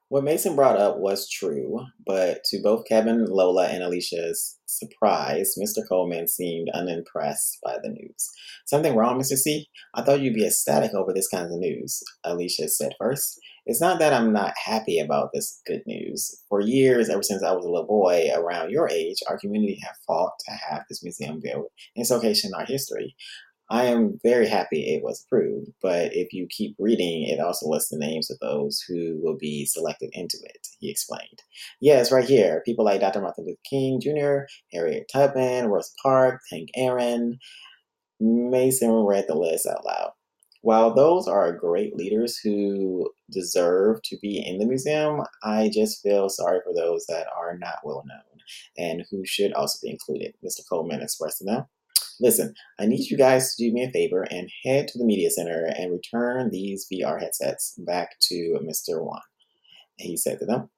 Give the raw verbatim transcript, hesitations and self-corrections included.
What Mason brought up was true, but to both Kevin, Lola, and Alicia's surprise, mister Coleman seemed unimpressed by the news. Something wrong, mister C? I thought you'd be ecstatic over this kind of news, Alicia said first. It's not that I'm not happy about this good news. For years, ever since I was a little boy around your age, our community have fought to have this museum built in its location in our history. I am very happy it was approved, but if you keep reading, it also lists the names of those who will be selected into it, he explained. Yes, right here. People like doctor Martin Luther King Junior, Harriet Tubman, Rosa Parks, Hank Aaron. Mason read the list out loud. While those are great leaders who deserve to be in the museum, I just feel sorry for those that are not well known and who should also be included, mister Coleman expressed to them. Listen, I need you guys to do me a favor and head to the media center and return these V R headsets back to mister Wan, he said to them.